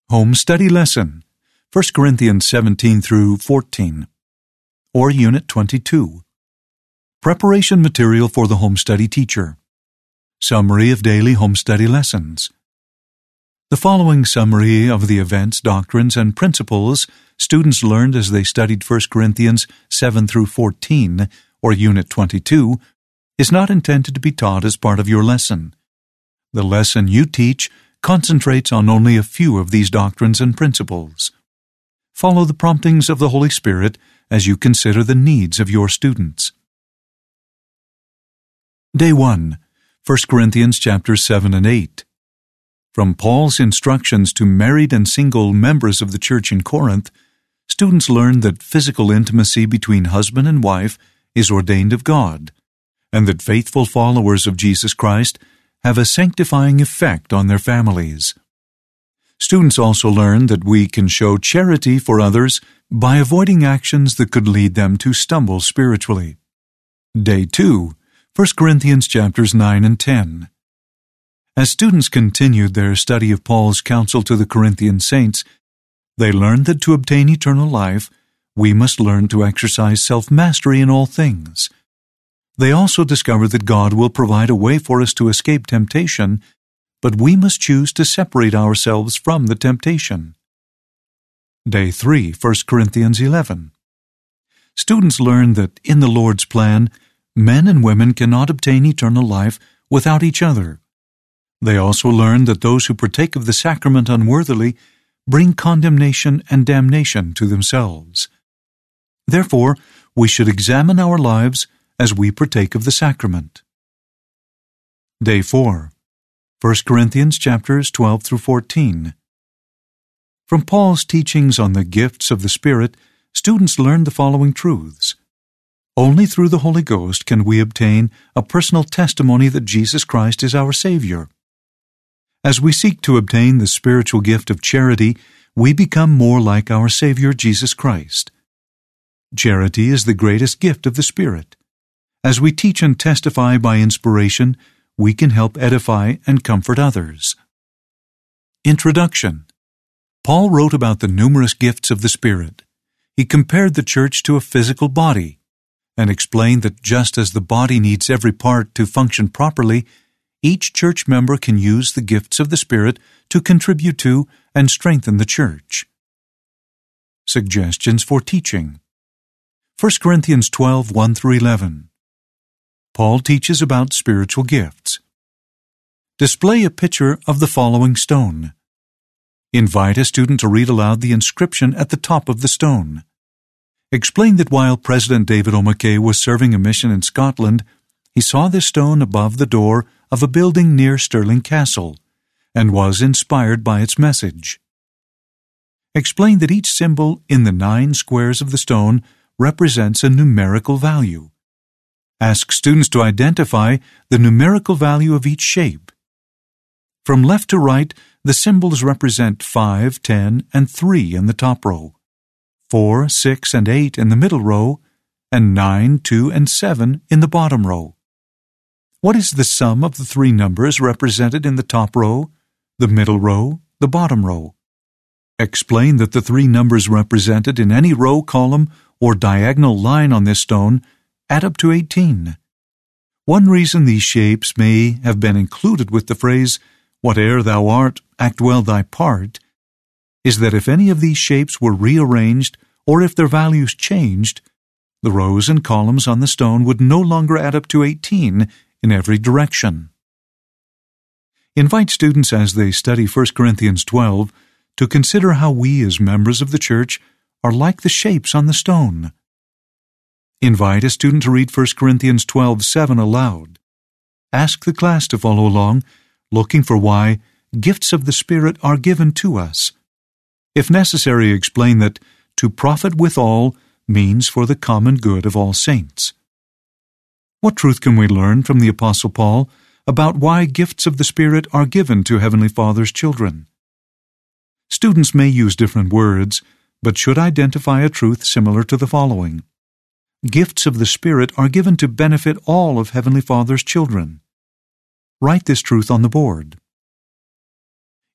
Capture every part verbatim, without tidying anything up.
Home Study Lesson, First Corinthians seventeen through fourteen, or Unit twenty-two. Preparation Material for the Home Study Teacher. Summary of Daily Home Study Lessons. The following summary of the events, doctrines, and principles students learned as they studied First Corinthians seven through fourteen, or Unit twenty-two, is not intended to be taught as part of your lesson. The lesson you teach concentrates on only a few of these doctrines and principles. Follow the promptings of the Holy Spirit as you consider the needs of your students. Day one, First Corinthians chapters seven and eight. From Paul's instructions to married and single members of the church in Corinth, students learned that physical intimacy between husband and wife is ordained of God, and that faithful followers of Jesus Christ have a sanctifying effect on their families. Students also learn that we can show charity for others by avoiding actions that could lead them to stumble spiritually. Day two, First Corinthians chapters nine and ten. As students continued their study of Paul's counsel to the Corinthian saints, they learned that to obtain eternal life, we must learn to exercise self-mastery in all things. They also discover that God will provide a way for us to escape temptation, but we must choose to separate ourselves from the temptation. Day three, First Corinthians eleven. Students learn that in the Lord's plan, men and women cannot obtain eternal life without each other. They also learn that those who partake of the sacrament unworthily bring condemnation and damnation to themselves. Therefore, we should examine our lives as we partake of the sacrament. Day four, First Corinthians chapters twelve through fourteen. From Paul's teachings on the gifts of the Spirit, students learn the following truths. Only through the Holy Ghost can we obtain a personal testimony that Jesus Christ is our Savior. As we seek to obtain the spiritual gift of charity, we become more like our Savior Jesus Christ. Charity is the greatest gift of the Spirit. As we teach and testify by inspiration, we can help edify and comfort others. Introduction. Paul wrote about the numerous gifts of the Spirit. He compared the church to a physical body and explained that just as the body needs every part to function properly, each church member can use the gifts of the Spirit to contribute to and strengthen the church. Suggestions for teaching. First Corinthians twelve, one through eleven. Paul teaches about spiritual gifts. Display a picture of the following stone. Invite a student to read aloud the inscription at the top of the stone. Explain that while President David O. McKay was serving a mission in Scotland, he saw this stone above the door of a building near Stirling Castle and was inspired by its message. Explain that each symbol in the nine squares of the stone represents a numerical value. Ask students to identify the numerical value of each shape. From left to right, the symbols represent five, ten, and three in the top row, four, six, and eight in the middle row, and nine, two, and seven in the bottom row. What is the sum of the three numbers represented in the top row, the middle row, the bottom row? Explain that the three numbers represented in any row, column, or diagonal line on this stone add up to eighteen. One reason these shapes may have been included with the phrase, "Whate'er thou art, act well thy part," is that if any of these shapes were rearranged or if their values changed, the rows and columns on the stone would no longer add up to eighteen in every direction. Invite students as they study First Corinthians twelve to consider how we as members of the church are like the shapes on the stone. Invite a student to read First Corinthians twelve seven aloud. Ask the class to follow along, looking for why gifts of the Spirit are given to us. If necessary, explain that to profit withal means for the common good of all saints. What truth can we learn from the Apostle Paul about why gifts of the Spirit are given to Heavenly Father's children? Students may use different words, but should identify a truth similar to the following. Gifts of the Spirit are given to benefit all of Heavenly Father's children. Write this truth on the board.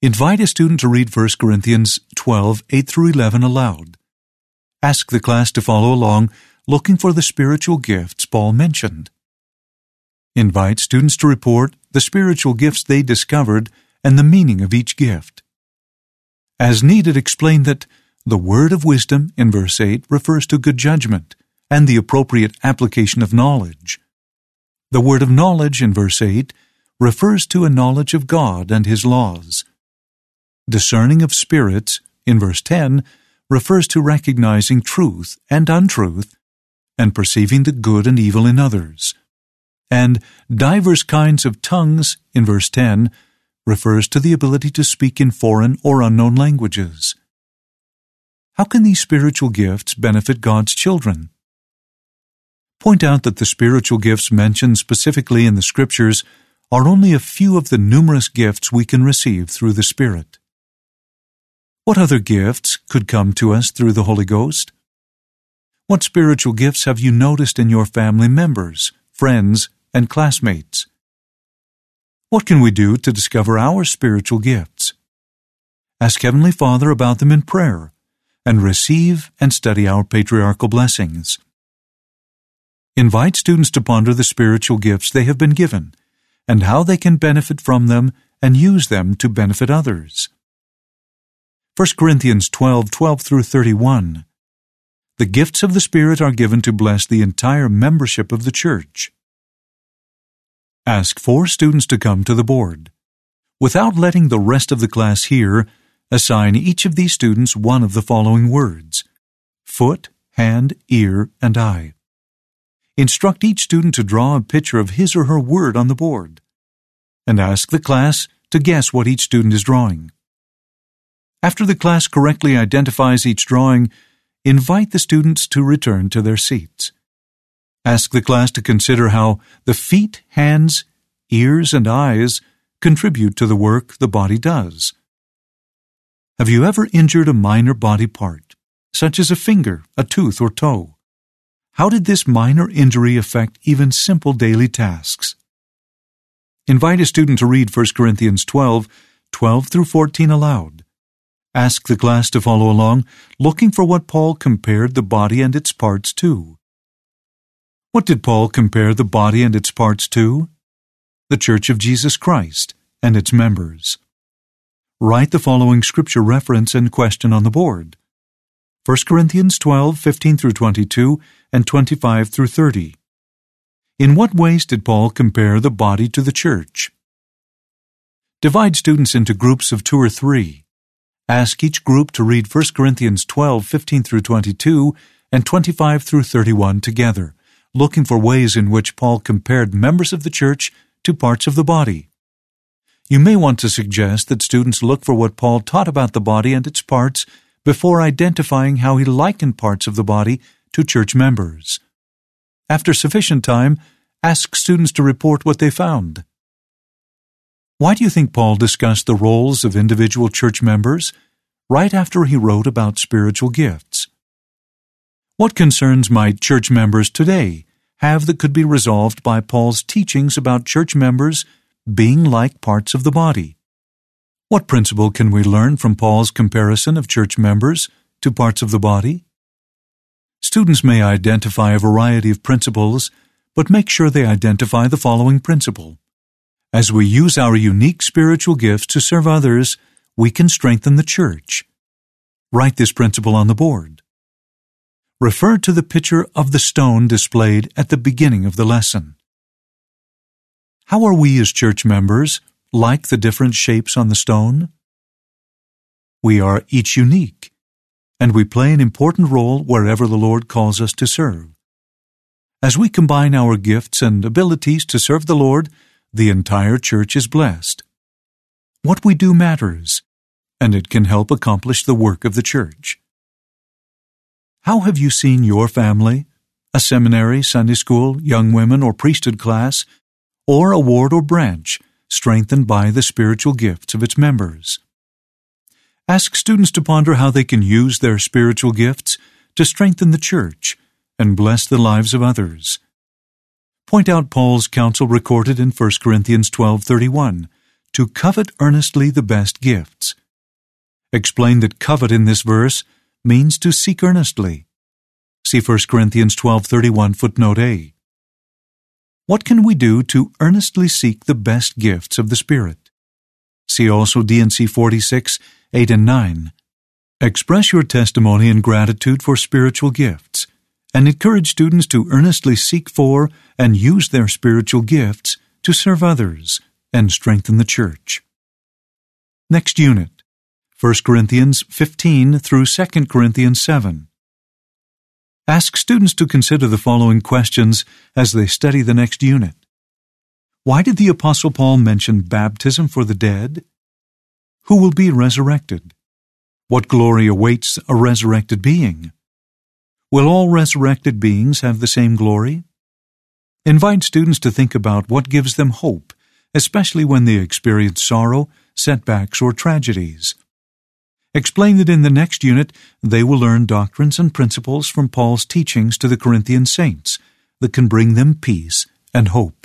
Invite a student to read First Corinthians twelve, eight through eleven aloud. Ask the class to follow along, looking for the spiritual gifts Paul mentioned. Invite students to report the spiritual gifts they discovered and the meaning of each gift. As needed, explain that the word of wisdom in verse eight refers to good judgment and the appropriate application of knowledge. The word of knowledge in verse eight refers to a knowledge of God and His laws. Discerning of spirits in verse ten refers to recognizing truth and untruth and perceiving the good and evil in others. And divers kinds of tongues in verse ten refers to the ability to speak in foreign or unknown languages. How can these spiritual gifts benefit God's children? Point out that the spiritual gifts mentioned specifically in the Scriptures are only a few of the numerous gifts we can receive through the Spirit. What other gifts could come to us through the Holy Ghost? What spiritual gifts have you noticed in your family members, friends, and classmates? What can we do to discover our spiritual gifts? Ask Heavenly Father about them in prayer, and receive and study our patriarchal blessings. Invite students to ponder the spiritual gifts they have been given, and how they can benefit from them and use them to benefit others. First Corinthians twelve, twelve through thirty-one. The gifts of the Spirit are given to bless the entire membership of the church. Ask four students to come to the board. Without letting the rest of the class hear, assign each of these students one of the following words: foot, hand, ear, and eye. Instruct each student to draw a picture of his or her word on the board, and ask the class to guess what each student is drawing. After the class correctly identifies each drawing, invite the students to return to their seats. Ask the class to consider how the feet, hands, ears, and eyes contribute to the work the body does. Have you ever injured a minor body part, such as a finger, a tooth, or toe? How did this minor injury affect even simple daily tasks? Invite a student to read First Corinthians twelve, twelve through fourteen aloud. Ask the class to follow along, looking for what Paul compared the body and its parts to. What did Paul compare the body and its parts to? The Church of Jesus Christ and its members. Write the following scripture reference and question on the board. First Corinthians twelve, fifteen through twenty-two and twenty-five through thirty. In what ways did Paul compare the body to the church? Divide students into groups of two or three. Ask each group to read First Corinthians twelve, fifteen through twenty-two and twenty-five through thirty-one together, looking for ways in which Paul compared members of the church to parts of the body. You may want to suggest that students look for what Paul taught about the body and its parts before identifying how he likened parts of the body to church members. After sufficient time, ask students to report what they found. Why do you think Paul discussed the roles of individual church members right after he wrote about spiritual gifts? What concerns might church members today have that could be resolved by Paul's teachings about church members being like parts of the body? What principle can we learn from Paul's comparison of church members to parts of the body? Students may identify a variety of principles, but make sure they identify the following principle. As we use our unique spiritual gifts to serve others, we can strengthen the church. Write this principle on the board. Refer to the picture of the stone displayed at the beginning of the lesson. How are we as church members like the different shapes on the stone? We are each unique, and we play an important role wherever the Lord calls us to serve. As we combine our gifts and abilities to serve the Lord, the entire church is blessed. What we do matters, and it can help accomplish the work of the church. How have you seen your family, a seminary, Sunday school, young women, or priesthood class, or a ward or branch, strengthened by the spiritual gifts of its members? Ask students to ponder how they can use their spiritual gifts to strengthen the church and bless the lives of others. Point out Paul's counsel recorded in First Corinthians twelve thirty-one to covet earnestly the best gifts. Explain that covet in this verse means to seek earnestly. See First Corinthians twelve thirty-one footnote A. What can we do to earnestly seek the best gifts of the Spirit? See also D and C forty-six, eight and nine. Express your testimony and gratitude for spiritual gifts, and encourage students to earnestly seek for and use their spiritual gifts to serve others and strengthen the church. Next unit, First Corinthians fifteen through Second Corinthians seven. Ask students to consider the following questions as they study the next unit. Why did the Apostle Paul mention baptism for the dead? Who will be resurrected? What glory awaits a resurrected being? Will all resurrected beings have the same glory? Invite students to think about what gives them hope, especially when they experience sorrow, setbacks, or tragedies. Explain that in the next unit they will learn doctrines and principles from Paul's teachings to the Corinthian saints that can bring them peace and hope.